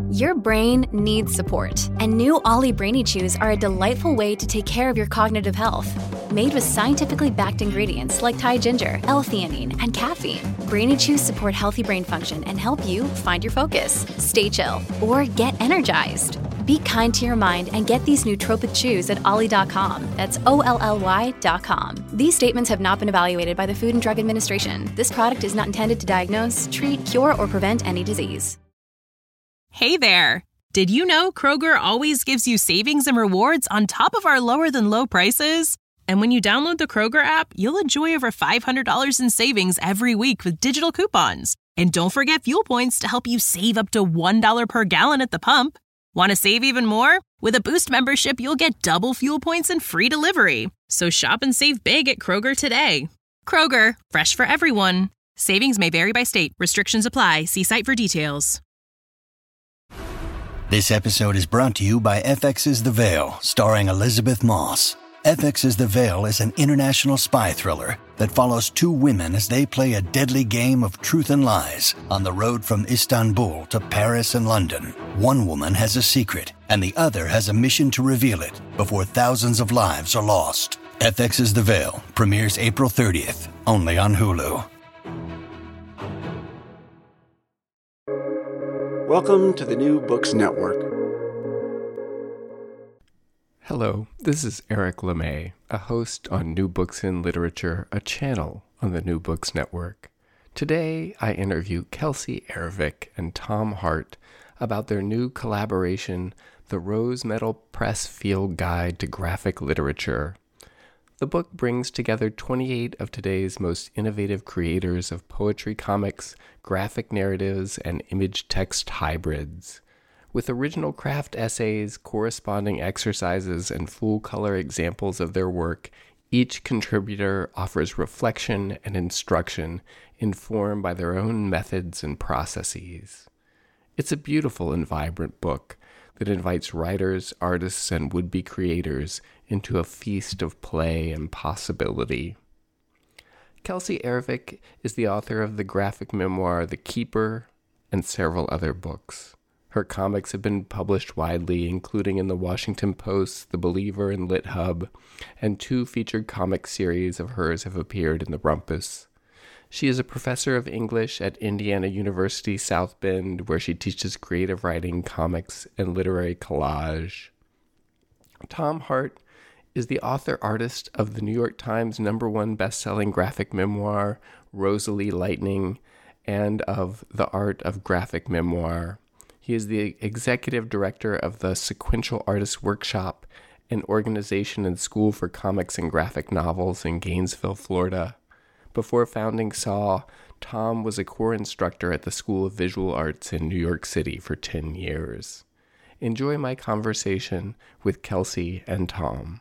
Your brain needs support, and new Ollie Brainy Chews are a delightful way to take care of your cognitive health. Made with scientifically backed ingredients like Thai ginger, L-theanine, and caffeine, Brainy Chews support healthy brain function and help you find your focus, stay chill, or get energized. Be kind to your mind and get these nootropic chews at ollie.com. That's OLLY.com. These statements have not been evaluated by the Food and Drug Administration. This product is not intended to diagnose, treat, cure, or prevent any disease. Hey there! Did you know Kroger always gives you savings and rewards on top of our lower-than-low prices? And when you download the Kroger app, you'll enjoy over $500 in savings every week with digital coupons. And don't forget fuel points to help you save up to $1 per gallon at the pump. Want to save even more? With a Boost membership, you'll get double fuel points and free delivery. So shop and save big at Kroger today. Kroger, fresh for everyone. Savings may vary by state. Restrictions apply. See site for details. This episode is brought to you by FX's The Veil, starring Elizabeth Moss. FX's The Veil is an international spy thriller that follows two women as they play a deadly game of truth and lies on the road from Istanbul to Paris and London. One woman has a secret, and the other has a mission to reveal it before thousands of lives are lost. FX's The Veil premieres April 30th, only on Hulu. Welcome to the New Books Network. Hello, this is Eric LeMay, a host on New Books in Literature, a channel on the New Books Network. Today, I interview Kelsey Ervik and Tom Hart about their new collaboration, The Rose Medal Press Field Guide to Graphic Literature. The book brings together 28 of today's most innovative creators of poetry, comics, graphic narratives, and image-text hybrids. With original craft essays, corresponding exercises, and full-color examples of their work, each contributor offers reflection and instruction informed by their own methods and processes. It's a beautiful and vibrant book that invites writers, artists, and would-be creators into a feast of play and possibility. Kelsey Ervik is the author of the graphic memoir The Keeper and several other books. Her comics have been published widely, including in The Washington Post, The Believer, and LitHub, and 2 featured comic series of hers have appeared in The Rumpus. She is a professor of English at Indiana University South Bend, where she teaches creative writing, comics, and literary collage. Tom Hart is the author-artist of the New York Times #1 best-selling graphic memoir, Rosalie Lightning, and of The Art of Graphic Memoir. He is the executive director of the Sequential Artists Workshop, an organization and school for comics and graphic novels in Gainesville, Florida. Before founding SAW, Tom was a core instructor at the School of Visual Arts in New York City for 10 years. Enjoy my conversation with Kelsey and Tom.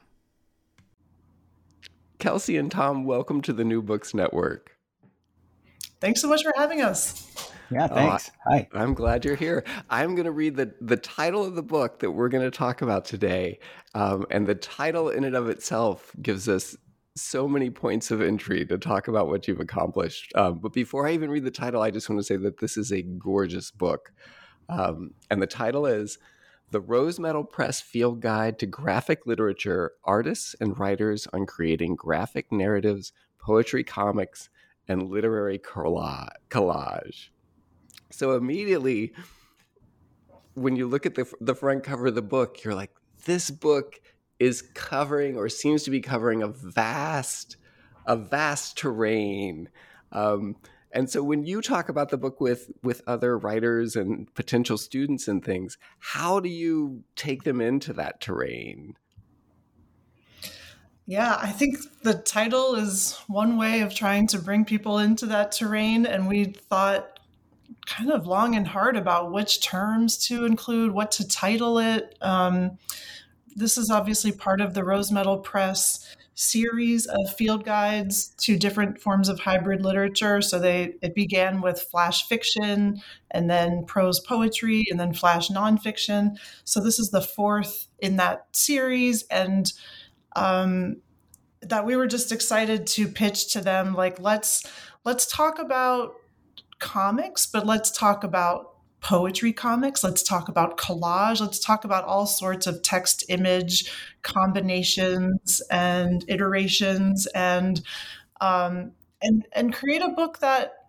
Kelsey and Tom, welcome to the New Books Network. Thanks so much for having us. Yeah, thanks. Hi. I'm glad you're here. I'm going to read the title of the book that we're going to talk about today. And the title in and of itself gives us so many points of entry to talk about what you've accomplished. But before I even read the title, I just want to say that this is a gorgeous book. And the title is The Rose Medal Press Field Guide to Graphic Literature, Artists and Writers on Creating Graphic Narratives, Poetry, Comics, and Literary Collage. So immediately, when you look at the front cover of the book, you're like, this book is covering or seems to be covering a vast terrain. And so when you talk about the book with other writers and potential students and things, how do you take them into that terrain? Yeah, I think the title is one way of trying to bring people into that terrain. And we thought kind of long and hard about which terms to include, what to title it. This is obviously part of the Rose Medal Press series of field guides to different forms of hybrid literature. So it began with flash fiction, and then prose poetry, and then flash nonfiction. So this is the 4th in that series, and that we were just excited to pitch to them, like, let's talk about comics, but let's talk about poetry comics. Let's talk about collage. Let's talk about all sorts of text image combinations and iterations, and create a book that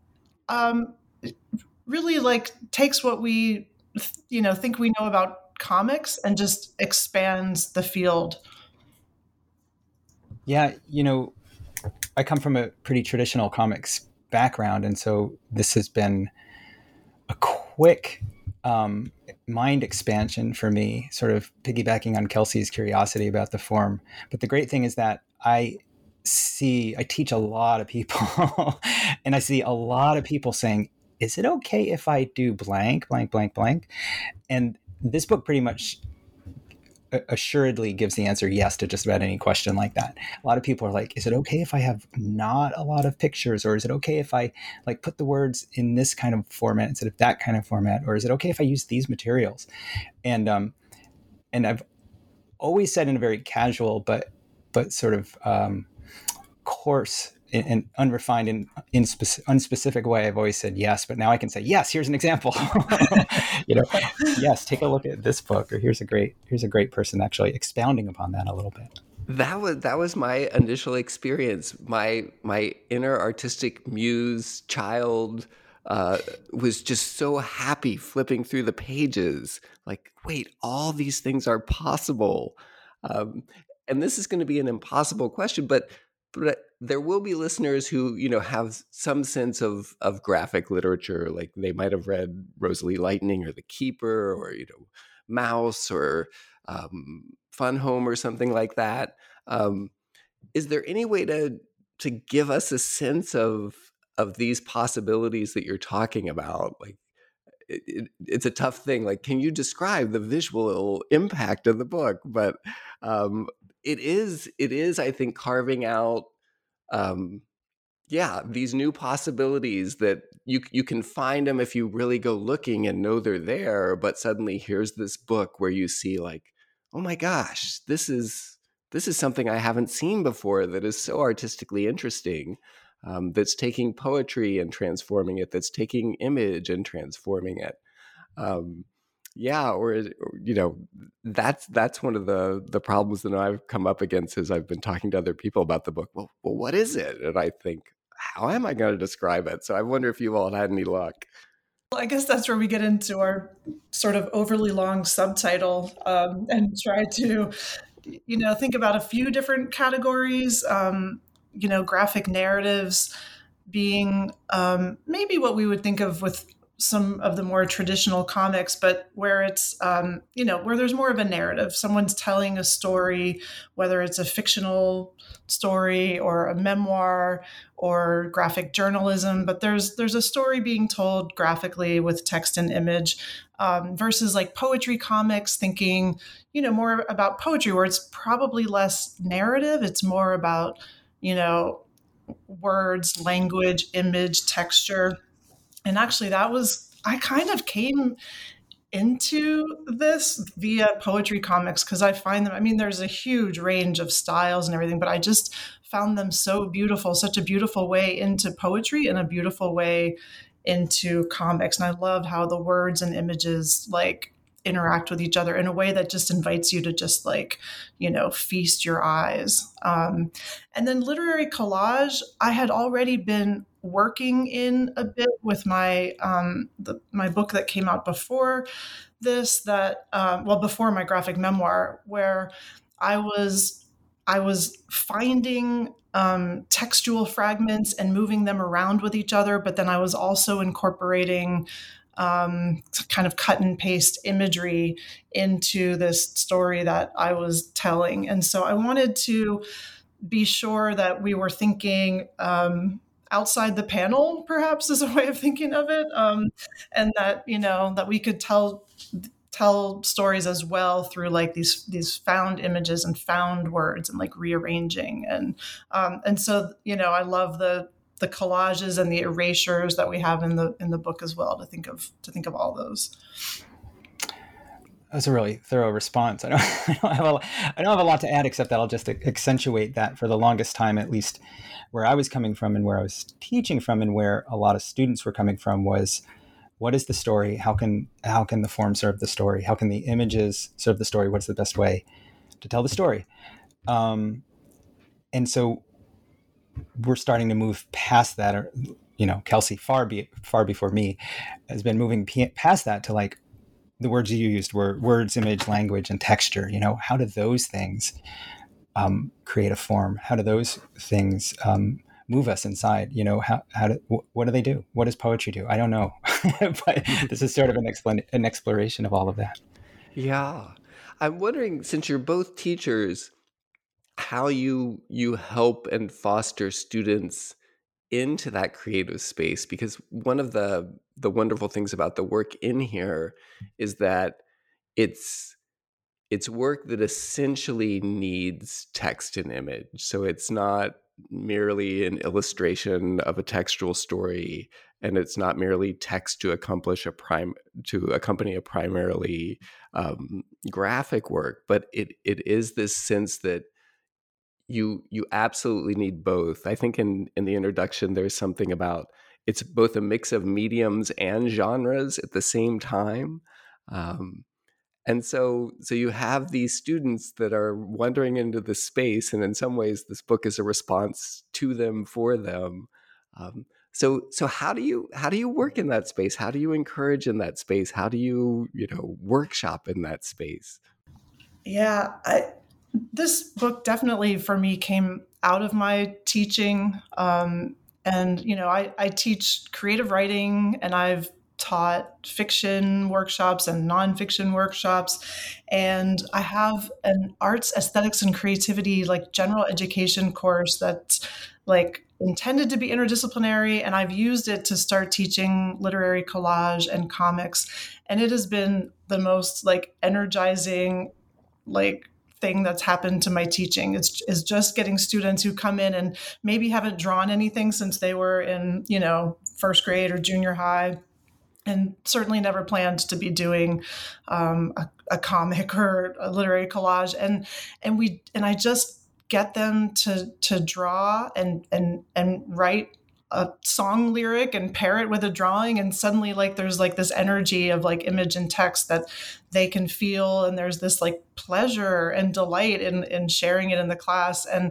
really like takes what we think we know about comics and just expands the field. Yeah, I come from a pretty traditional comics background, and so this has been a quick mind expansion for me, sort of piggybacking on Kelsey's curiosity about the form. But the great thing is that I teach a lot of people and I see a lot of people saying, is it okay if I do blank, blank, blank, blank? And this book pretty much assuredly gives the answer yes to just about any question like that. A lot of people are like, is it okay if I have not a lot of pictures, or is it okay if I like put the words in this kind of format instead of that kind of format, or is it okay if I use these materials? And I've always said in a very casual but sort of coarse and unrefined and unspecific way, I've always said yes, but now I can say yes. Here's an example. Yes, take a look at this book, or here's a great person actually expounding upon that a little bit. That was my initial experience. My inner artistic muse child was just so happy flipping through the pages. Like, wait, all these things are possible. And this is going to be an impossible question, but there will be listeners who, have some sense of graphic literature. Like they might have read Rosalie Lightning or The Keeper, or, Mouse, or Fun Home, or something like that. Is there any way to give us a sense of these possibilities that you're talking about? Like, it's a tough thing. Like, can you describe the visual impact of the book? But it is, I think, carving out, these new possibilities that you can find them if you really go looking and know they're there. But suddenly here's this book where you see like, oh my gosh, this is something I haven't seen before that is so artistically interesting. That's taking poetry and transforming it, that's taking image and transforming it. That's one of the problems that I've come up against as I've been talking to other people about the book. Well, what is it? And I think, how am I going to describe it? So I wonder if you all had any luck. Well, I guess that's where we get into our sort of overly long subtitle, and try to, think about a few different categories. Graphic narratives being maybe what we would think of with some of the more traditional comics, but where it's, where there's more of a narrative. Someone's telling a story, whether it's a fictional story or a memoir or graphic journalism, but there's a story being told graphically with text and image, versus like poetry comics, thinking, more about poetry where it's probably less narrative. It's more about, words, language, image, texture. And actually I kind of came into this via poetry comics because I find them, there's a huge range of styles and everything, but I just found them so beautiful, such a beautiful way into poetry and a beautiful way into comics. And I love how the words and images like interact with each other in a way that just invites you to just like, feast your eyes. And then literary collage, I had already been working in a bit with my my book that came out before this, before my graphic memoir, where I was finding textual fragments and moving them around with each other, but then I was also incorporating kind of cut and paste imagery into this story that I was telling. And so I wanted to be sure that we were thinking outside the panel, perhaps, is a way of thinking of it, and that that we could tell stories as well through like these found images and found words and like rearranging, and so I love the collages and the erasures that we have in the book as well, to think of all those. That's a really thorough response. I don't have a lot to add, except that I'll just accentuate that for the longest time, at least where I was coming from and where I was teaching from and where a lot of students were coming from, was what is the story? How can the form serve the story? How can the images serve the story? What's the best way to tell the story? And so we're starting to move past that, or, Kelsey far before me has been moving past that to like the words you used were words, image, language, and texture. How do those things create a form? How do those things move us inside? What do they do? What does poetry do? I don't know, but this is sort of an exploration of all of that. Yeah. I'm wondering, since you're both teachers, how you help and foster students into that creative space, because one of the wonderful things about the work in here is that it's work that essentially needs text and image. So it's not merely an illustration of a textual story, and it's not merely text to accompany a primarily graphic work, but it is this sense that you absolutely need both. I think in the introduction, there's something about it's both a mix of mediums and genres at the same time. And so you have these students that are wandering into this space, and in some ways, this book is a response to them, for them. So how do you work in that space? How do you encourage in that space? How do you workshop in that space? Yeah, this book definitely for me came out of my teaching. And, I teach creative writing, and I've taught fiction workshops and nonfiction workshops. And I have an arts, aesthetics, and creativity, like general education course that's like intended to be interdisciplinary. And I've used it to start teaching literary collage and comics. And it has been the most like energizing, like thing that's happened to my teaching. Is just getting students who come in and maybe haven't drawn anything since they were in, first grade or junior high, and certainly never planned to be doing a comic or a literary collage. And I just get them to draw and write a song lyric and pair it with a drawing, and suddenly like there's like this energy of like image and text that they can feel, and there's this like pleasure and delight in sharing it in the class. And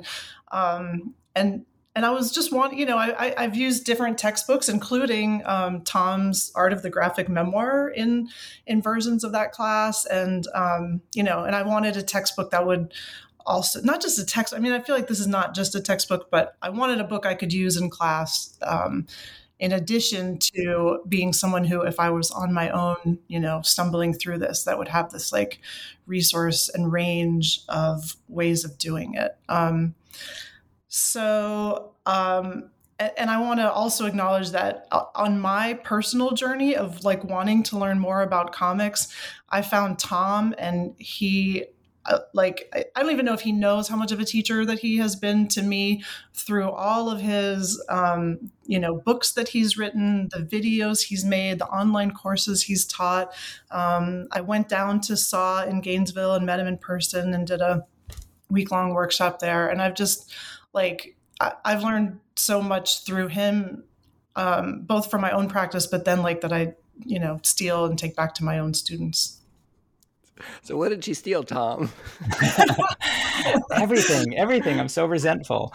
I was just I've used different textbooks, including Tom's Art of the Graphic Memoir in versions of that class, and and I wanted a textbook that would also, not just a text. I mean, I feel like this is not just a textbook, but I wanted a book I could use in class, in addition to being someone who, if I was on my own, stumbling through this, that would have this like resource and range of ways of doing it. And I want to also acknowledge that on my personal journey of like wanting to learn more about comics, I found Tom, and he, I don't even know if he knows how much of a teacher that he has been to me through all of his, books that he's written, the videos he's made, the online courses he's taught. I went down to SAW in Gainesville and met him in person and did a week-long workshop there. And I've just I've learned so much through him, both from my own practice, but then like that I, steal and take back to my own students. So what did she steal, Tom? Everything. I'm so resentful.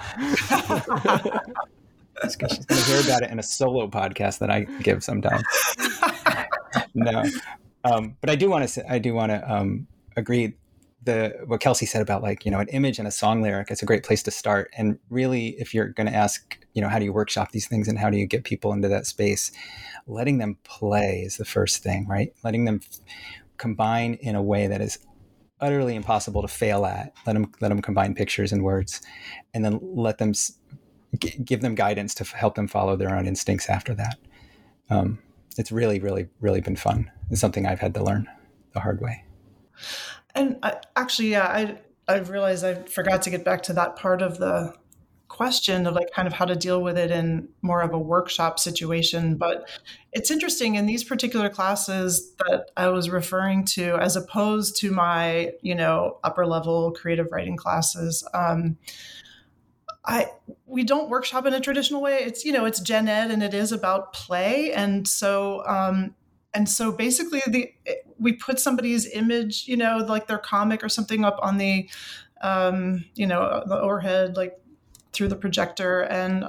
She's going to hear about it in a solo podcast that I give sometime. No, but I do want to agree. What Kelsey said about an image and a song lyric, it's a great place to start. And really, if you're going to ask, how do you workshop these things and how do you get people into that space, letting them play is the first thing, right? Letting them combine in a way that is utterly impossible to fail at. Let them combine pictures and words, and then let them give them guidance to help them follow their own instincts after that. It's really, really, really been fun. It's something I've had to learn the hard way. And I realized I forgot to get back to that part of the question of kind of how to deal with it in more of a workshop situation. But it's interesting in these particular classes that I was referring to, as opposed to my, upper level creative writing classes. We don't workshop in a traditional way. It's, it's gen ed and it is about play. And so and so basically we put somebody's image, like their comic or something up on the, the overhead, like through the projector.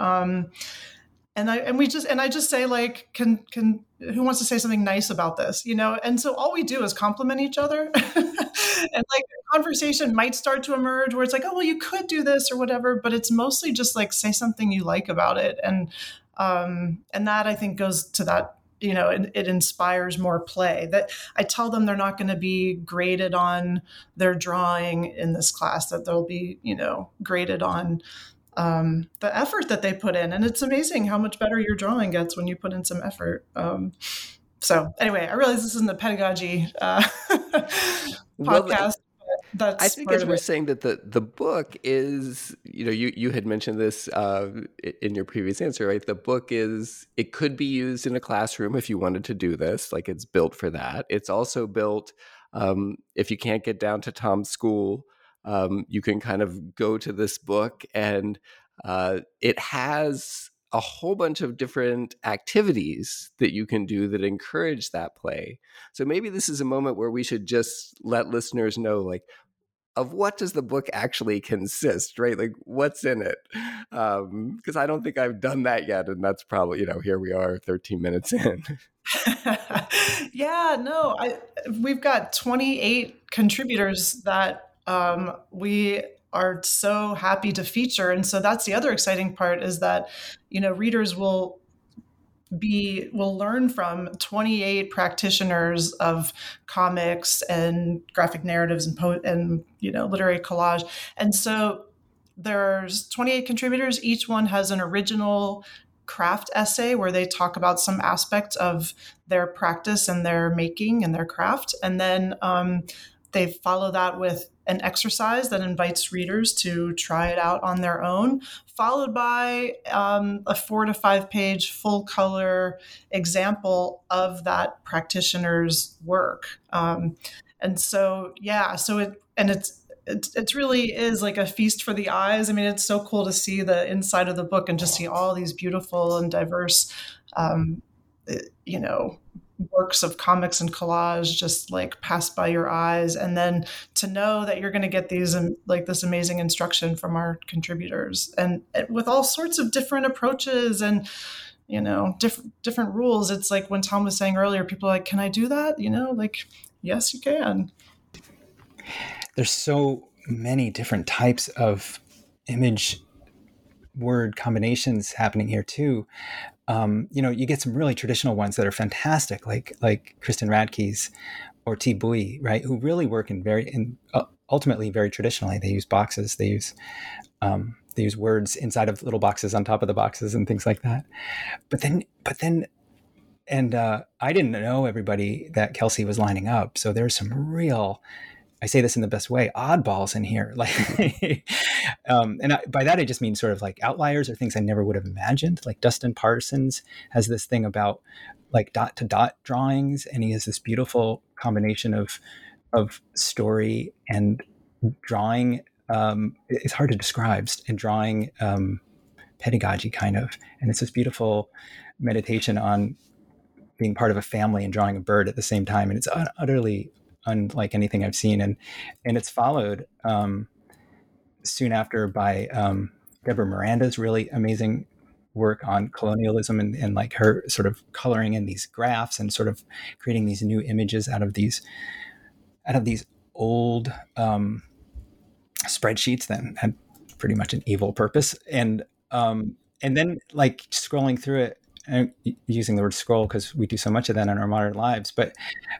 I just say, like, can who wants to say something nice about this, and so all we do is compliment each other. And like a conversation might start to emerge where it's like, oh, well, you could do this or whatever, but it's mostly just like, say something you like about it. And that, I think, goes to that, it inspires more play. That I tell them they're not going to be graded on their drawing in this class, that they'll be, graded on the effort that they put in. And it's amazing how much better your drawing gets when you put in some effort. So anyway, I realize this isn't a pedagogy podcast. I think as we're saying that the book is, you had mentioned this in your previous answer, right? The book it could be used in a classroom if you wanted to do this, like it's built for that. It's also built, if you can't get down to Tom's school, you can kind of go to this book, and it has a whole bunch of different activities that you can do that encourage that play. So maybe this is a moment where we should just let listeners know, like, of what does the book actually consist, right? Like, what's in it? Because I don't think I've done that yet. And that's probably, here we are 13 minutes in. Yeah, no, we've got 28 contributors that we are so happy to feature. And so that's the other exciting part, is that, readers will learn from 28 practitioners of comics and graphic narratives and literary collage. And so there's 28 contributors. Each one has an original craft essay where they talk about some aspect of their practice and their making and their craft. And then they follow that with an exercise that invites readers to try it out on their own, followed by a 4 to 5 page full color example of that practitioner's work. And so, yeah, it really is like a feast for the eyes. I mean, it's so cool to see the inside of the book and just see all these beautiful and diverse, works of comics and collage just like pass by your eyes. And then to know that you're going to get these, like this amazing instruction from our contributors, and with all sorts of different approaches and, different rules. It's like when Tom was saying earlier, people are like, can I do that? Like, yes, you can. There's so many different types of image word combinations happening here too. You get some really traditional ones that are fantastic, like Kristen Radke's or Thi Bui, right? Who really work ultimately very traditionally. They use boxes. They use words inside of little boxes on top of the boxes and things like that. But then, I didn't know everybody that Kelsey was lining up. So there's some real, I say this in the best way, oddballs in here. Like, by that I just mean sort of like outliers or things I never would have imagined. Like Dustin Parsons has this thing about like dot to dot drawings, and he has this beautiful combination of story and drawing. It's hard to describe, and drawing pedagogy kind of, and it's this beautiful meditation on being part of a family and drawing a bird at the same time, and it's utterly unlike anything I've seen, and it's followed soon after by Deborah Miranda's really amazing work on colonialism and like her sort of coloring in these graphs and sort of creating these new images out of these old spreadsheets that had pretty much an evil purpose, and then like scrolling through it, and using the word scroll because we do so much of that in our modern lives, but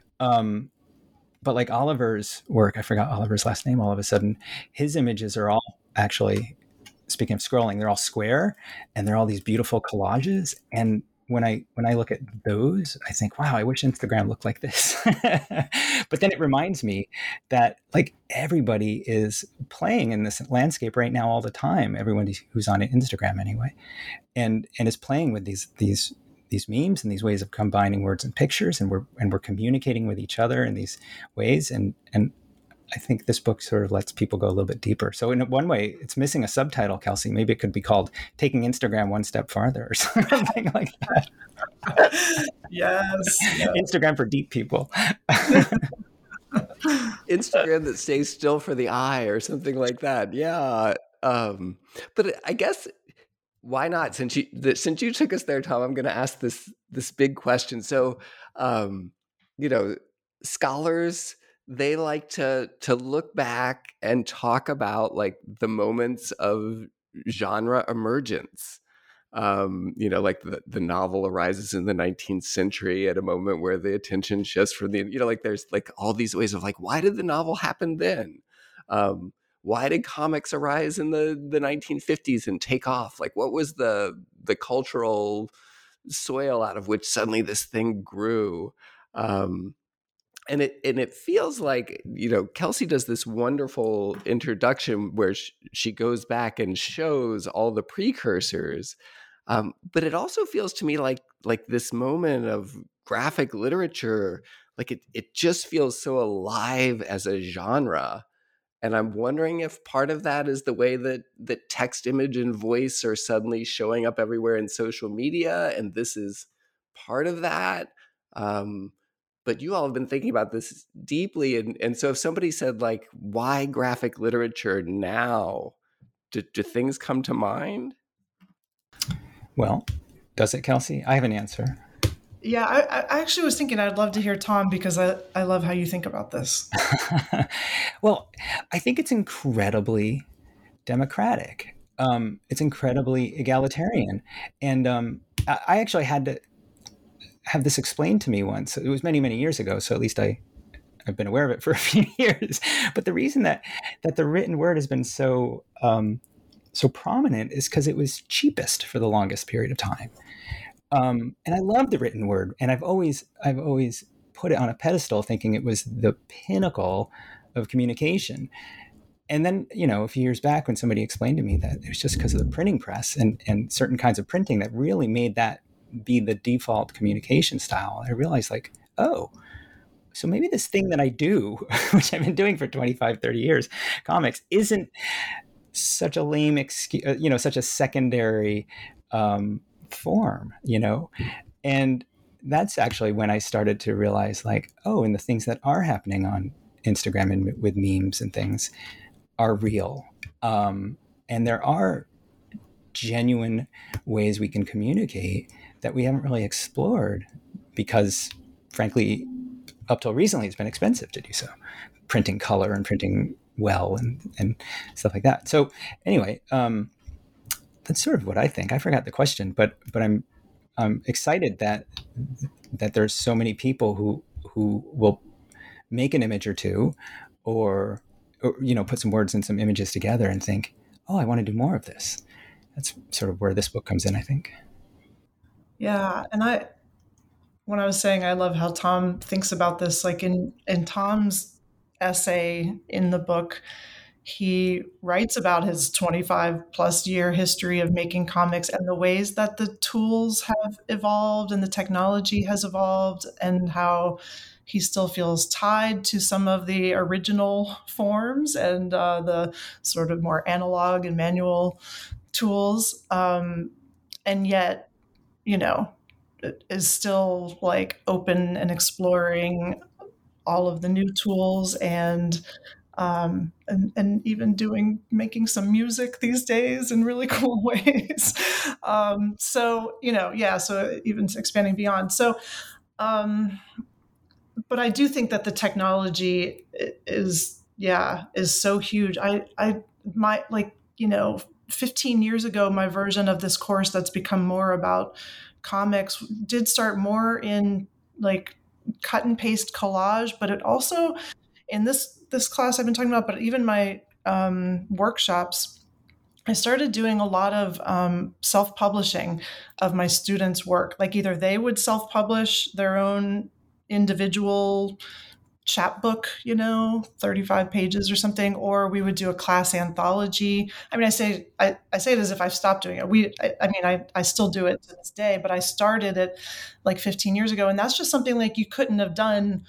like Oliver's work, I forgot Oliver's last name all of a sudden, his images are all actually, speaking of scrolling, they're all square and they're all these beautiful collages. And when I look at those, I think, wow, I wish Instagram looked like this. But then it reminds me that like everybody is playing in this landscape right now all the time. Everyone who's on Instagram anyway, and is playing with these memes and these ways of combining words and pictures, and we're communicating with each other in these ways. And I think this book sort of lets people go a little bit deeper. So in one way, it's missing a subtitle, Kelsey. Maybe it could be called Taking Instagram One Step Farther or something like that. Yes. Instagram for deep people. Instagram that stays still for the eye or something like that. Yeah. But I guess why not? Since you took us there, Tom, I'm going to ask this big question. So, scholars, they like to look back and talk about like the moments of genre emergence. Like the novel arises in the 19th century at a moment where the attention shifts from there's like all these ways of like, why did the novel happen then? Why did comics arise in the 1950s and take off? Like, what was the cultural soil out of which suddenly this thing grew? And it feels like, Kelsey does this wonderful introduction where she goes back and shows all the precursors. But it also feels to me like this moment of graphic literature, like it just feels so alive as a genre. And I'm wondering if part of that is the way that text, image, and voice are suddenly showing up everywhere in social media, and this is part of that. But you all have been thinking about this deeply, and so if somebody said, like, why graphic literature now, do things come to mind? Well, does it, Kelsey? I have an answer. Yeah, I actually was thinking I'd love to hear Tom, because I love how you think about this. Well, I think it's incredibly democratic. It's incredibly egalitarian. And I actually had to have this explained to me once. It was many, many years ago, so at least I've been aware of it for a few years. But the reason that the written word has been so prominent is because it was cheapest for the longest period of time. And I love the written word, and I've always put it on a pedestal, thinking it was the pinnacle of communication. And then, a few years back, when somebody explained to me that it was just because of the printing press and certain kinds of printing that really made that be the default communication style, I realized, like, oh, so maybe this thing that I do, which I've been doing for 25, 30 years, comics, isn't such a lame excuse, such a secondary form, and that's actually when I started to realize, like, oh, and the things that are happening on Instagram and with memes and things are real, and there are genuine ways we can communicate that we haven't really explored, because frankly, up till recently, it's been expensive to do so, printing color and printing well and stuff like that. So anyway, that's sort of what I think. I forgot the question, but I'm excited that there's so many people who will make an image or two, or put some words and some images together and think, oh, I want to do more of this. That's sort of where this book comes in, I think. Yeah, and when I was saying I love how Tom thinks about this, like in Tom's essay in the book, he writes about his 25 plus year history of making comics and the ways that the tools have evolved and the technology has evolved, and how he still feels tied to some of the original forms and the sort of more analog and manual tools. And yet, is still like open and exploring all of the new tools and even making some music these days in really cool ways. So even expanding beyond. So, but I do think that the technology is so huge. 15 years ago, my version of this course that's become more about comics did start more in like cut and paste collage, but it also, in this class I've been talking about, but even my workshops, I started doing a lot of self-publishing of my students' work. Like either they would self-publish their own individual chapbook, 35 pages or something, or we would do a class anthology. I mean, I say it as if I've stopped doing it. I still do it to this day, but I started it like 15 years ago. And that's just something like you couldn't have done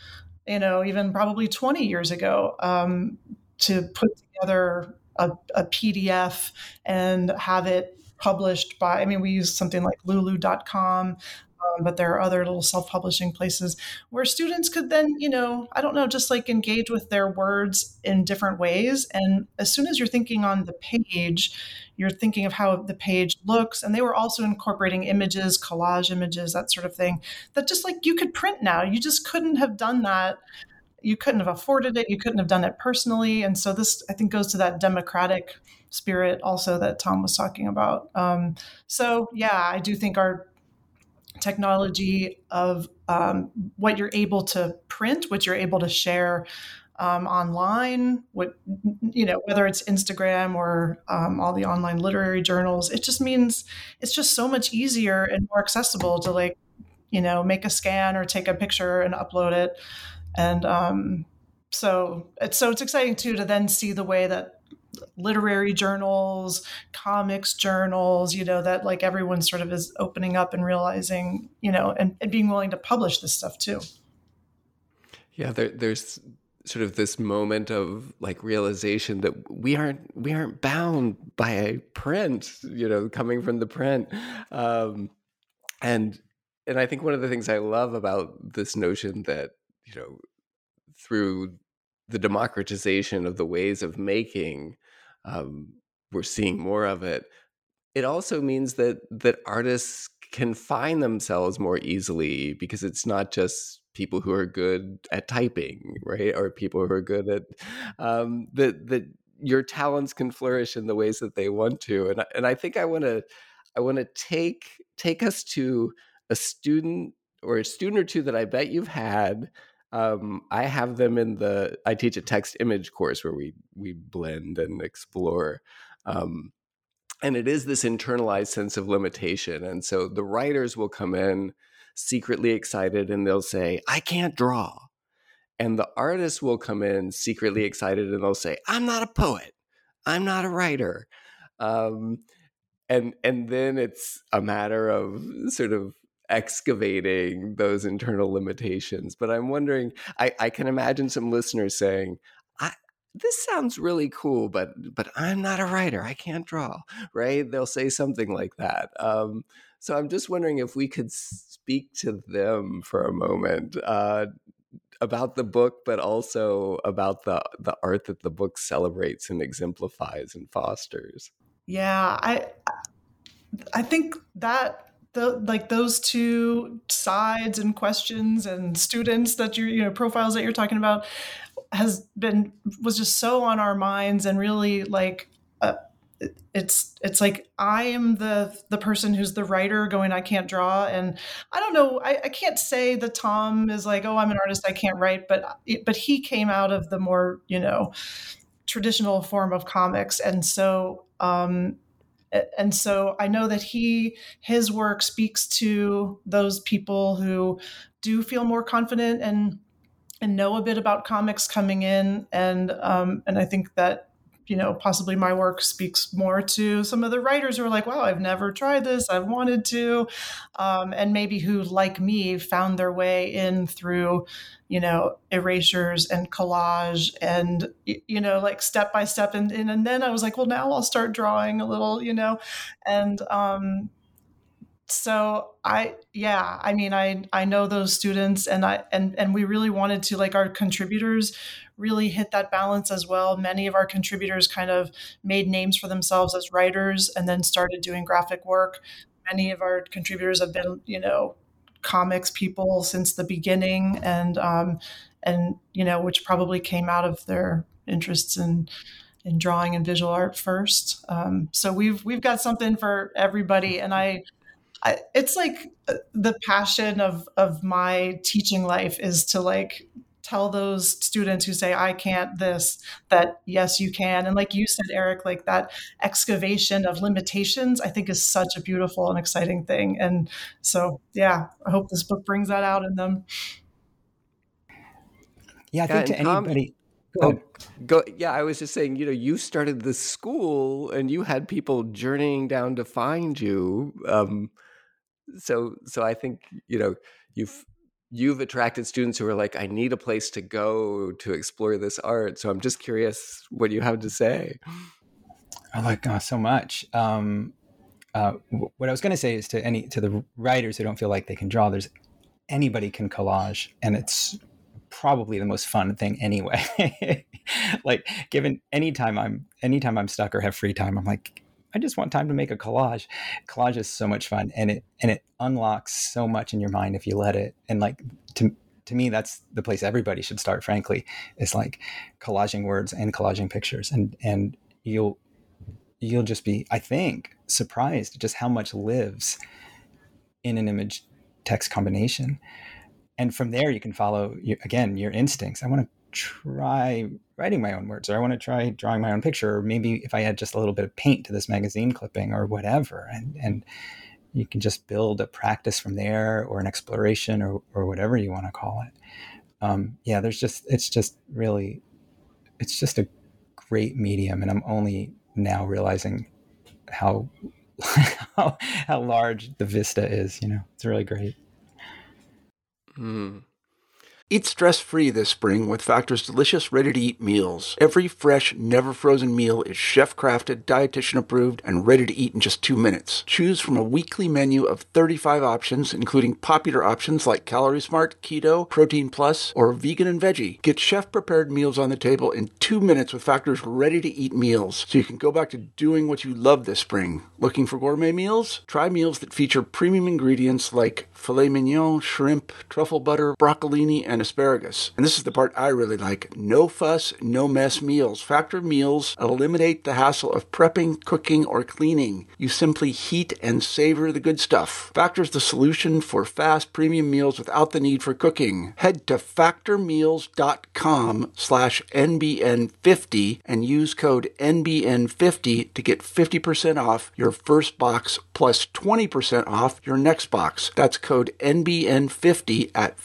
even probably 20 years ago, to put together a PDF and have it published by, we use something like lulu.com, but there are other little self-publishing places where students could then, I don't know, just like engage with their words in different ways. And as soon as you're thinking on the page, you're thinking of how the page looks. And they were also incorporating images, collage images, that sort of thing, that just like you could print now. You just couldn't have done that. You couldn't have afforded it. You couldn't have done it personally. And so this, I think, goes to that democratic spirit also that Tom was talking about. So yeah, I do think our technology of what you're able to print, what you're able to share online, whether it's Instagram or all the online literary journals, it just means it's just so much easier and more accessible to make a scan or take a picture and upload it. And so it's exciting too to then see the way that literary journals, comics journals, that like everyone sort of is opening up and realizing, and being willing to publish this stuff too. Yeah, there's sort of this moment of like realization that we aren't bound by a print, coming from the print. And I think one of the things I love about this notion that, through the democratization of the ways of making, we're seeing more of it. It also means that artists can find themselves more easily, because it's not just people who are good at typing, right? Or people who are good at that your talents can flourish in the ways that they want to. And I think I want to take us to a student or two that I bet you've had. I have them I teach a text image course where we blend and explore. And it is this internalized sense of limitation. And so the writers will come in secretly excited and they'll say, I can't draw. And the artists will come in secretly excited and they'll say, I'm not a poet. I'm not a writer. And then it's a matter of sort of excavating those internal limitations. But I'm wondering, I can imagine some listeners saying, this sounds really cool, but I'm not a writer. I can't draw, right? They'll say something like that. So I'm just wondering if we could speak to them for a moment about the book, but also about the art that the book celebrates and exemplifies and fosters. Yeah, I think that those two sides and questions and students that profiles that you're talking about was just so on our minds, and really like it's like I am the person who's the writer going, I can't draw. And I don't know, I can't say that Tom is like, oh, I'm an artist, I can't write, but he came out of the more traditional form of comics, and so I know that his work speaks to those people who do feel more confident and know a bit about comics coming in. And I think that, possibly my work speaks more to some of the writers who are like, wow, I've never tried this, I've wanted to, and maybe who, like me, found their way in through, erasures and collage and, like step by step. And then I was like, well, now I'll start drawing a little, and so I know those students, and we really wanted to, like, our contributors really hit that balance as well. Many of our contributors kind of made names for themselves as writers and then started doing graphic work. Many of our contributors have been, comics people since the beginning, and which probably came out of their interests in drawing and visual art first. So we've got something for everybody, and it's like the passion of my teaching life is to like tell those students who say, I can't this, that yes, you can. And like you said, Eric, like that excavation of limitations, I think is such a beautiful and exciting thing. And so, yeah, I hope this book brings that out in them. Yeah, I think to anybody... Yeah, I was just saying, you started this school and you had people journeying down to find you. So I think, you've attracted students who are like, I need a place to go to explore this art. So I'm just curious what you have to say. I like so much. What I was going to say is to the writers who don't feel like they can draw, anybody can collage, and it's probably the most fun thing anyway. Like, given anytime I'm stuck or have free time, I'm like, I just want time to make a collage. Collage is so much fun, and it unlocks so much in your mind if you let it. And like, to me, that's the place everybody should start, frankly, is like collaging words and collaging pictures, and you'll just be, I think, surprised at just how much lives in an image text combination. And from there, you can follow, your instincts. I want to try writing my own words, or I want to try drawing my own picture, or maybe if I add just a little bit of paint to this magazine clipping or whatever. And you can just build a practice from there, or an exploration, or whatever you want to call it. It's just a great medium. And I'm only now realizing how large the vista is. It's really great. Eat stress-free this spring with Factor's delicious, ready-to-eat meals. Every fresh, never-frozen meal is chef-crafted, dietitian-approved, and ready to eat in just 2 minutes. Choose from a weekly menu of 35 options, including popular options like Calorie Smart, Keto, Protein Plus, or Vegan and Veggie. Get chef-prepared meals on the table in 2 minutes with Factor's ready-to-eat meals, so you can go back to doing what you love this spring. Looking for gourmet meals? Try meals that feature premium ingredients like filet mignon, shrimp, truffle butter, broccolini, and asparagus. And this is the part I really like. No fuss, no mess meals. Factor meals eliminate the hassle of prepping, cooking, or cleaning. You simply heat and savor the good stuff. Factor's the solution for fast premium meals without the need for cooking. Head to factormeals.com/NBN50 and use code NBN50 to get 50% off your first box plus 20% off your next box. That's code NBN50 at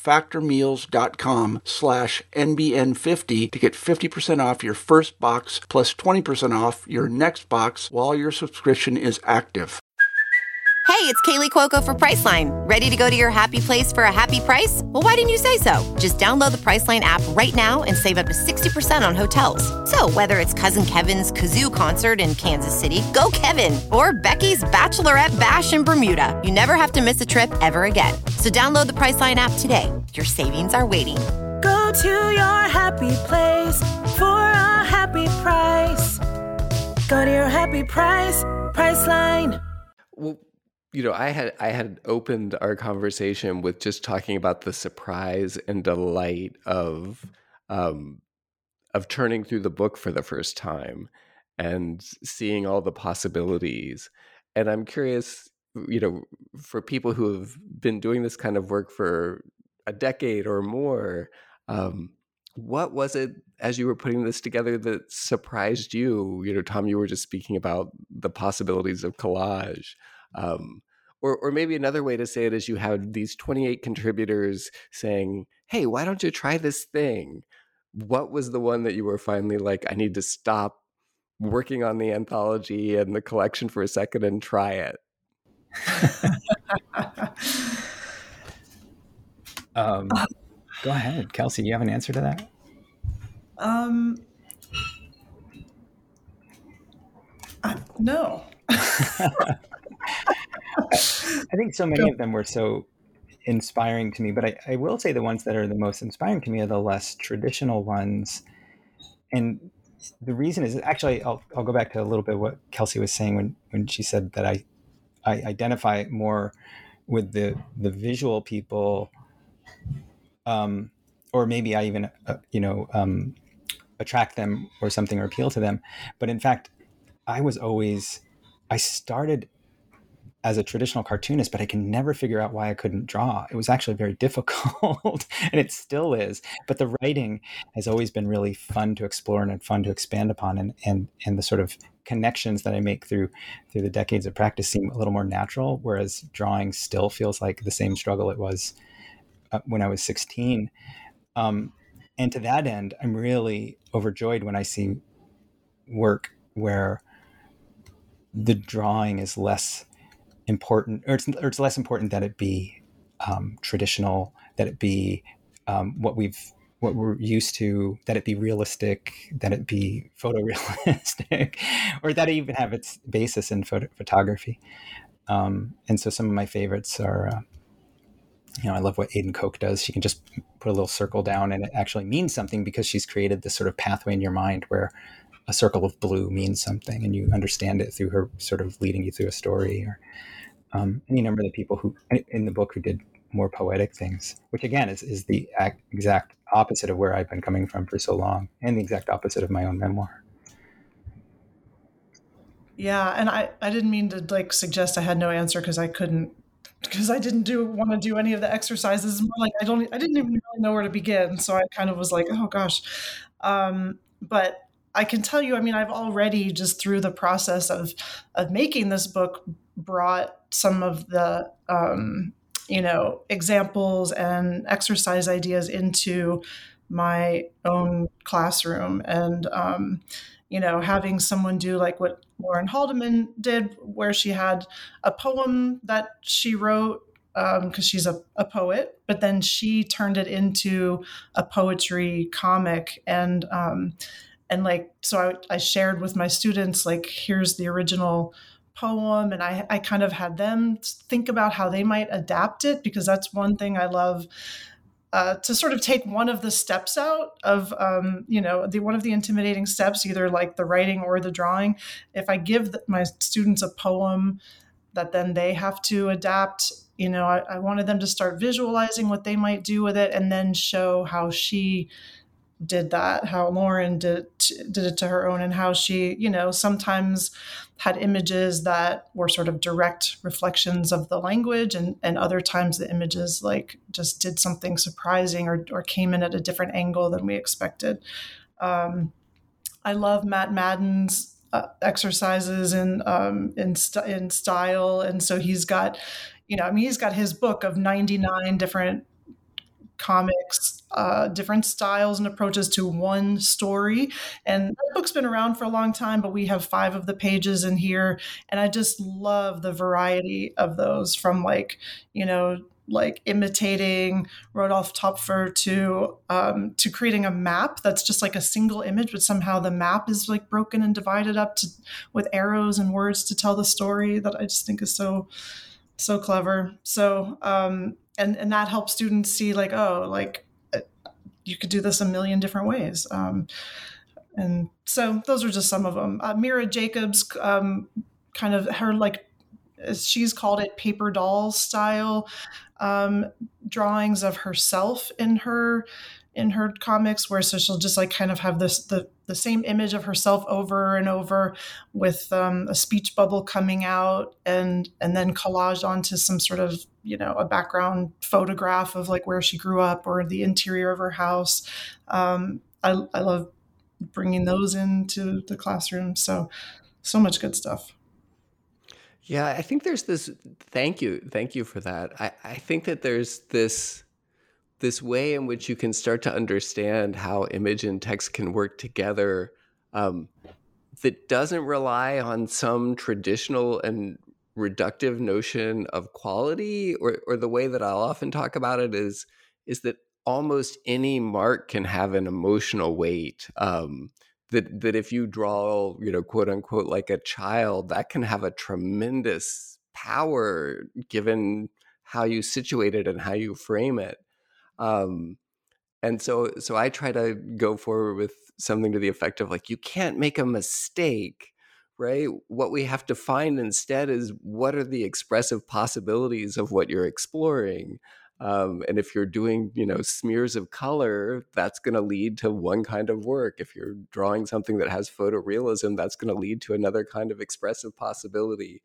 factormeals.com/NBN50 to get 50% off your first box plus 20% off your next box while your subscription is active. Hey, it's Kaylee Cuoco for Priceline. Ready to go to your happy place for a happy price? Well, why didn't you say so? Just download the Priceline app right now and save up to 60% on hotels. So whether it's Cousin Kevin's Kazoo Concert in Kansas City, go Kevin, or Becky's Bachelorette Bash in Bermuda, you never have to miss a trip ever again. So download the Priceline app today. Your savings are waiting. Go to your happy place for a happy price. Go to your happy price, Priceline. Well, I had opened our conversation with just talking about the surprise and delight of turning through the book for the first time and seeing all the possibilities. And I'm curious, for people who have been doing this kind of work for a decade or more, what was it as you were putting this together that surprised you? Tom, you were just speaking about the possibilities of collage. Or maybe another way to say it is you have these 28 contributors saying, hey, why don't you try this thing? What was the one that you were finally like, I need to stop working on the anthology and the collection for a second and try it? Go ahead, Kelsey. You have an answer to that? No. I think so many of them were so inspiring to me, but I will say the ones that are the most inspiring to me are the less traditional ones. And the reason is, actually, I'll go back to a little bit what Kelsey was saying when she said that I identify more with the visual people, or maybe I even attract them or something, or appeal to them. But in fact, I started as a traditional cartoonist, but I can never figure out why I couldn't draw. It was actually very difficult, and it still is. But the writing has always been really fun to explore and fun to expand upon, and the sort of connections that I make through the decades of practice seem a little more natural, whereas drawing still feels like the same struggle it was when I was 16. And to that end, I'm really overjoyed when I see work where the drawing is less important, or it's less important that it be traditional, that it be what we're used to, that it be realistic, that it be photorealistic, or that it even have its basis in photography. And so some of my favorites are, I love what Aidan Koch does. She can just put a little circle down and it actually means something because she's created this sort of pathway in your mind where a circle of blue means something and you understand it through her sort of leading you through a story. Or any number of the people who in the book who did more poetic things, which again is the exact opposite of where I've been coming from for so long, and the exact opposite of my own memoir. Yeah, and I didn't mean to like suggest I had no answer because I didn't want to do any of the exercises. More like I didn't even really know where to begin, so I kind of was like, oh gosh. But I can tell you, I mean, I've already just through the process of making this book brought some of the examples and exercise ideas into my own classroom, and having someone do like what Lauren Haldeman did, where she had a poem that she wrote because she's a poet, but then she turned it into a poetry comic, and like, so I shared with my students, like, here's the original poem, and I kind of had them think about how they might adapt it, because that's one thing I love, to sort of take one of the steps out of, one of the intimidating steps, either like the writing or the drawing. If I give my students a poem that then they have to adapt, I wanted them to start visualizing what they might do with it, and then show how she did that, how Lauren did it to her own, and how she, sometimes had images that were sort of direct reflections of the language, and other times the images like just did something surprising or came in at a different angle than we expected. I love Matt Madden's exercises in style, and so he's got, he's got his book of 99 different comics, different styles and approaches to one story. And that book's been around for a long time, but we have 5 of the pages in here. And I just love the variety of those, from like imitating Rodolphe Töpffer to creating a map that's just like a single image, but somehow the map is like broken and divided up with arrows and words to tell the story, that I just think is so clever. So, and that helps students see like, oh, like you could do this a million different ways. And so those are just some of them. Mira Jacobs, kind of her, like, as she's called it, paper doll style drawings of herself in her comics, where so she'll just like kind of have the same image of herself over and over with a speech bubble coming out, and then collaged onto some sort of a background photograph of like where she grew up or the interior of her house. I love bringing those into the classroom. So much good stuff. Yeah, I think there's this. Thank you for that. I think that there's this way in which you can start to understand how image and text can work together, that doesn't rely on some traditional and reductive notion of quality, or the way that I'll often talk about it is that almost any mark can have an emotional weight. That if you draw, quote unquote, like a child, that can have a tremendous power given how you situate it and how you frame it. And so I try to go forward with something to the effect of like, you can't make a mistake, right? What we have to find instead is what are the expressive possibilities of what you're exploring. And if you're doing, smears of color, that's going to lead to one kind of work. If you're drawing something that has photorealism, that's going to lead to another kind of expressive possibility.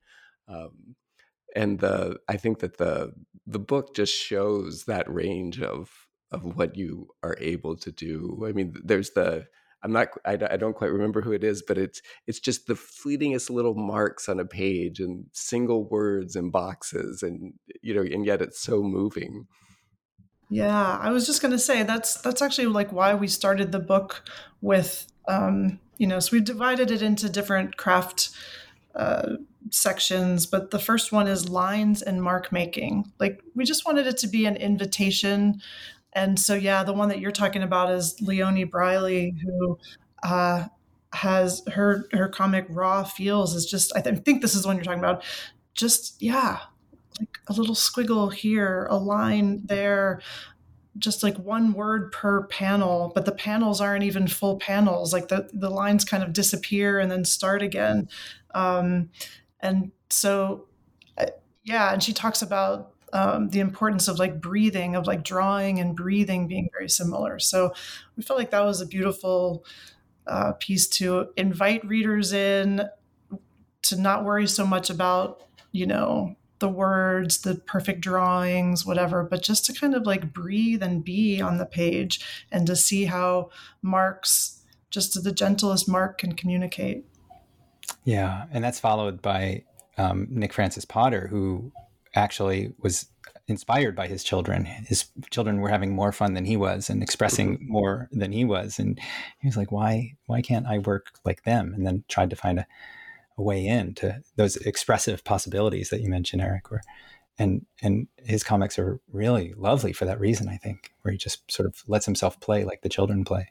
And I think that the book just shows that range of what you are able to do. I mean, there's I don't quite remember who it is, but it's just the fleetingest little marks on a page and single words and boxes, and and yet it's so moving. Yeah, I was just going to say that's actually like why we started the book with so we divided it into different craft sections, but the first one is lines and mark making. Like, we just wanted it to be an invitation. And so, yeah, the one that you're talking about is Leonie Briley, who has her comic Raw Feels is just, I think this is the one you're talking about. Just, yeah, like a little squiggle here, a line there, just like one word per panel, but the panels aren't even full panels. Like the lines kind of disappear and then start again. And so, yeah, and she talks about the importance of like breathing, of like drawing and breathing being very similar. So we felt like that was a beautiful piece to invite readers in, to not worry so much about, the words, the perfect drawings, whatever, but just to kind of like breathe and be on the page and to see how marks, just the gentlest mark, can communicate. Yeah. And that's followed by Nick Francis Potter, who actually was inspired by his children. His children were having more fun than he was and expressing more than he was. And he was like, why can't I work like them? And then tried to find a way into those expressive possibilities that you mentioned, Eric. And his comics are really lovely for that reason, I think, where he just sort of lets himself play like the children play.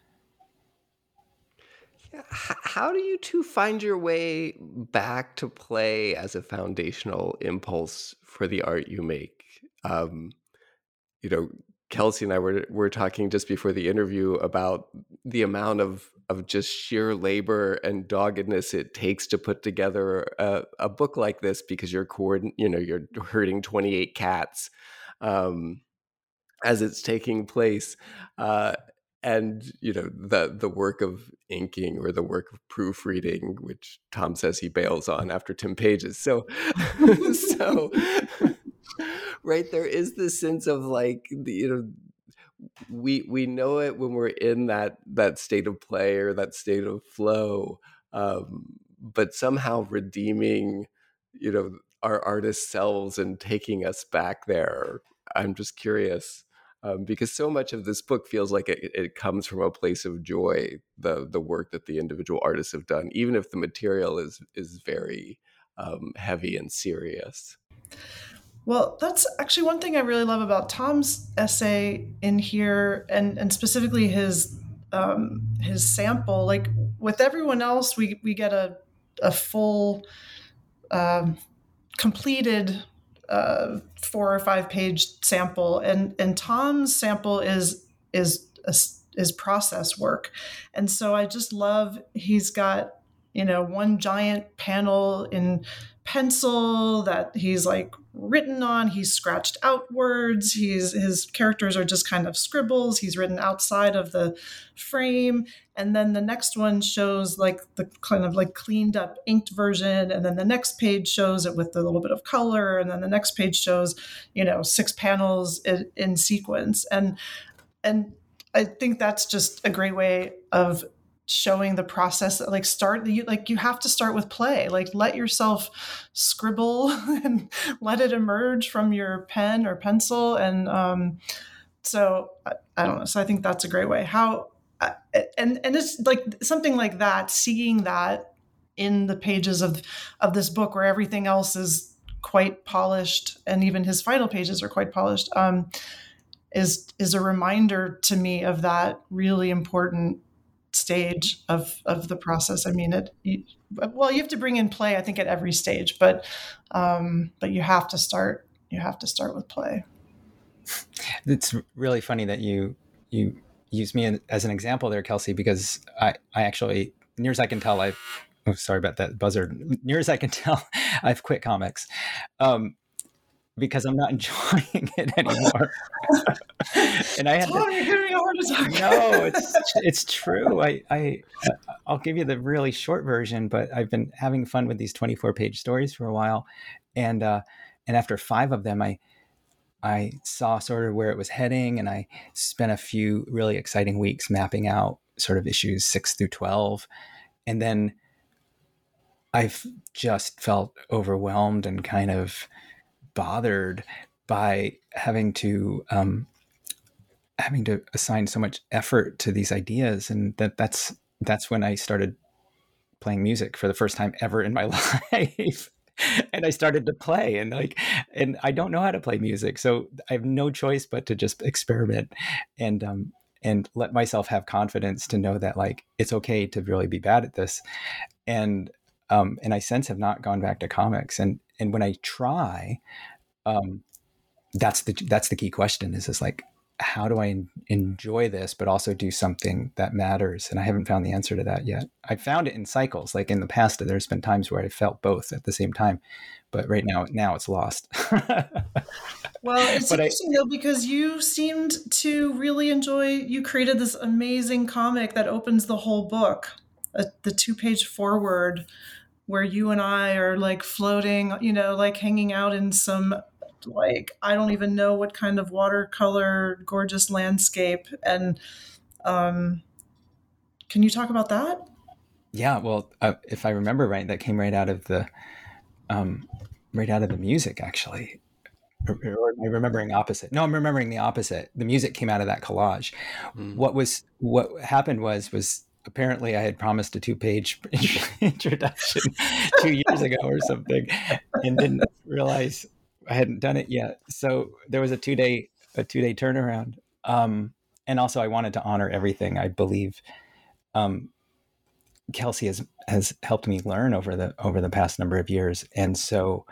How do you two find your way back to play as a foundational impulse for the art you make? Kelsey and I were talking just before the interview about the amount of just sheer labor and doggedness it takes to put together a book like this, because you're herding 28 cats as it's taking place. And the work of inking or the work of proofreading, which Tom says he bails on after 10 pages. So right, there is this sense of like we know it when we're in that state of play or that state of flow, but somehow redeeming our artist selves and taking us back there. I'm just curious. Because so much of this book feels like it comes from a place of joy, the work that the individual artists have done, even if the material is very heavy and serious. Well, that's actually one thing I really love about Tom's essay in here, and specifically his sample. Like with everyone else, we get a full completed 4 or 5 page sample, and Tom's sample is process work. And so I just love, he's got one giant panel in pencil that he's like written on. He's scratched out words. His characters are just kind of scribbles. He's written outside of the frame. And then the next one shows like the kind of like cleaned up inked version. And then the next page shows it with a little bit of color. And then the next page shows, 6 panels in sequence. And I think that's just a great way of showing the process. Like you have to start with play. Like let yourself scribble and let it emerge from your pen or pencil. And so I don't know. So I think that's a great way. How and it's like something like that. Seeing that in the pages of this book, where everything else is quite polished, and even his final pages are quite polished, is a reminder to me of that really important stage of the process. I mean, you have to bring in play, I think, at every stage, but you have to start with play. It's really funny that you use me as an example there, Kelsey, because I actually, near as I can tell, sorry about that buzzer. Near as I can tell, I've quit comics. Because I'm not enjoying it anymore. And I had you're giving me a heart attack. No, it's true. I'll give you the really short version, but I've been having fun with these 24-page stories for a while. And after 5 of them, I saw sort of where it was heading, and I spent a few really exciting weeks mapping out sort of issues 6 through 12. And then I've just felt overwhelmed and kind of bothered by having to assign so much effort to these ideas. And that's when I started playing music for the first time ever in my life. And I started to play, and I don't know how to play music, so I have no choice but to just experiment and let myself have confidence to know that like it's okay to really be bad at this. And I since have not gone back to comics. And when I try, that's the key question is like, how do I enjoy this, but also do something that matters? And I haven't found the answer to that yet. I found it in cycles. Like in the past, there's been times where I felt both at the same time, but right now it's lost. Well, it's interesting though, because you seemed to really enjoy, you created this amazing comic that opens the whole book, the 2-page foreword where you and I are like floating, like hanging out in some, like, I don't even know what kind of watercolor, gorgeous landscape. And can you talk about that? Yeah, well, if I remember right, that came right out of the music, actually. Or am I remembering opposite? No, I'm remembering the opposite. The music came out of that collage. What happened was apparently I had promised a 2-page introduction 2 years ago or something, and didn't realize I hadn't done it yet. So there was a 2-day turnaround. And also I wanted to honor everything I believe Kelsey has helped me learn over the past number of years. And so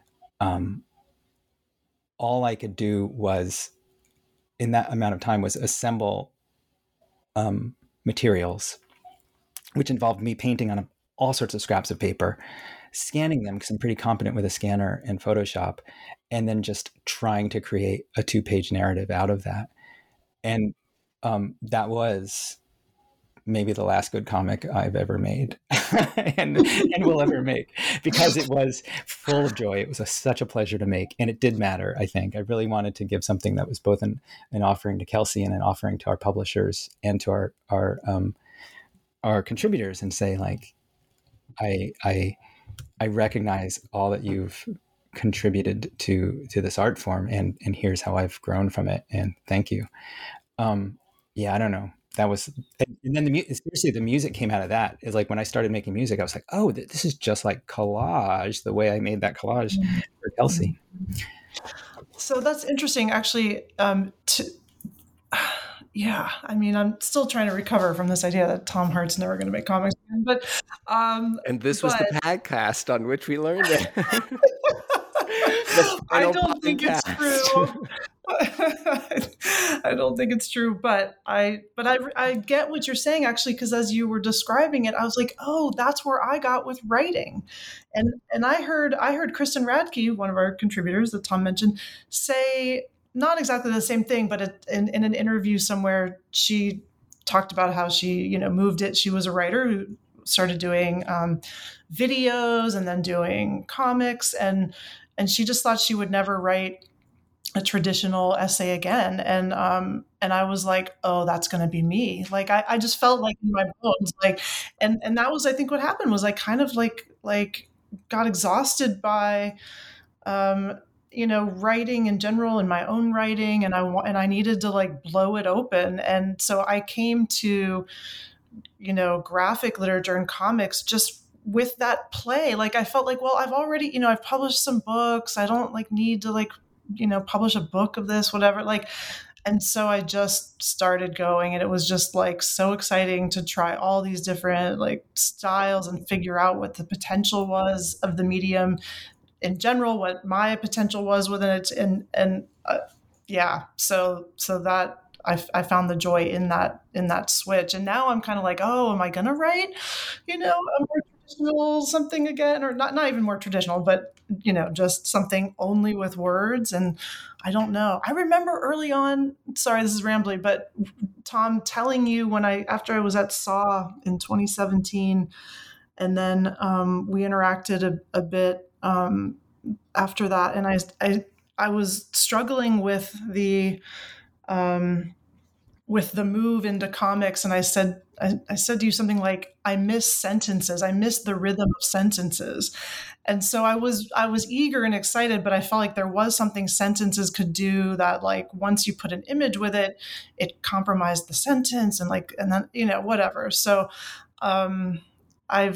all I could do was, in that amount of time, was assemble materials, which involved me painting on all sorts of scraps of paper, scanning them because I'm pretty competent with a scanner and Photoshop, and then just trying to create a 2-page narrative out of that. And that was maybe the last good comic I've ever made and will ever make, because it was full of joy. It was such a pleasure to make, and it did matter. I think I really wanted to give something that was both an offering to Kelsey and an offering to our publishers and to our contributors, and say like, I recognize all that you've contributed to this art form, and here's how I've grown from it, and thank you. Yeah, I don't know. That was, and then seriously, the music came out of that. Is like when I started making music, I was like, oh, this is just like collage, the way I made that collage for Kelsey. So that's interesting, actually. Yeah, I mean, I'm still trying to recover from this idea that Tom Hart's never going to make comics again. But and this was the podcast on which we learned it. I don't think it's true. I don't think it's true, but I get what you're saying, actually, because as you were describing it, I was like, oh, that's where I got with writing. And I heard Kristen Radke, one of our contributors that Tom mentioned, say not exactly the same thing, but in an interview somewhere, she talked about how she, moved it. She was a writer who started doing videos and then doing comics, and she just thought she would never write a traditional essay again. And I was like, oh, that's going to be me. Like, I just felt like in my bones, like, and that was, I think what happened was I kind of like got exhausted by, writing in general and my own writing. And I needed to like blow it open. And so I came to, graphic literature and comics just with that play. Like, I felt like, well, I've already, I've published some books. I don't like need to like, publish a book of this, whatever. Like, and so I just started going, and it was just like so exciting to try all these different like styles and figure out what the potential was of the medium in general, what my potential was within it. So that I found the joy in that switch. And now I'm kind of like, oh, am I going to write, a more traditional something again, or not even more traditional, but just something only with words. And I don't know. I remember early on, sorry, this is rambling, but Tom telling you after I was at SAW in 2017, and then we interacted a bit after that. And I was struggling with the move into comics. And I said to you something like, I miss sentences. I miss the rhythm of sentences. And so I was eager and excited, but I felt like there was something sentences could do that, like, once you put an image with it, it compromised the sentence and then, whatever. So I've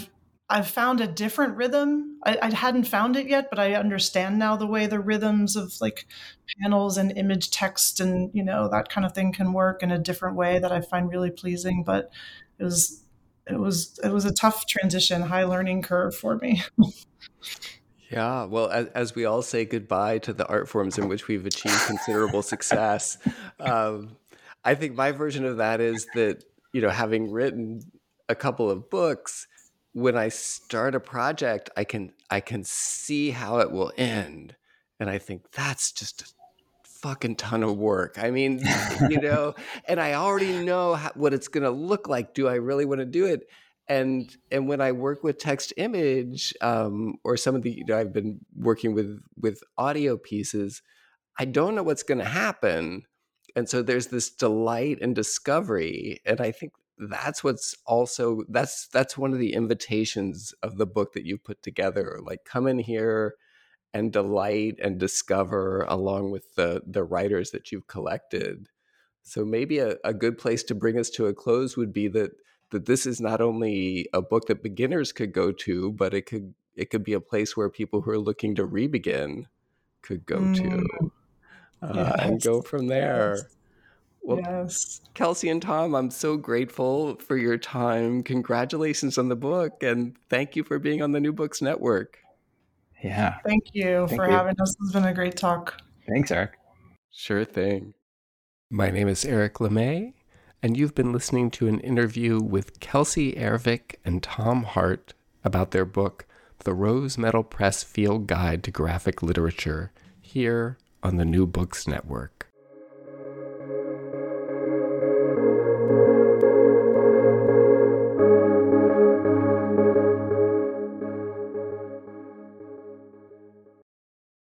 I've found a different rhythm. I hadn't found it yet, but I understand now the way the rhythms of like panels and image text and, that kind of thing can work in a different way that I find really pleasing. But it was a tough transition, high learning curve for me. Yeah, well, as we all say goodbye to the art forms in which we've achieved considerable success, I think my version of that is that, having written a couple of books, when I start a project, I can see how it will end. And I think that's just a fucking ton of work. I mean, and I already know what it's going to look like. Do I really want to do it? And when I work with text image, or some of the, I've been working with audio pieces, I don't know what's going to happen. And so there's this delight and discovery. And I think that's what's also, that's one of the invitations of the book that you've put together. Like, come in here and delight and discover along with the writers that you've collected. So maybe a good place to bring us to a close would be that this is not only a book that beginners could go to, but it could be a place where people who are looking to re-begin could go to and go from there. Yes. Well, Yes. Kelsey and Tom, I'm so grateful for your time. Congratulations on the book, and thank you for being on the New Books Network. Yeah. Thank you for having us. It's been a great talk. Thanks, Eric. Sure thing. My name is Eric LeMay, and you've been listening to an interview with Kelsey Ervik and Tom Hart about their book, The Rose Metal Press Field Guide to Graphic Literature, here on the New Books Network.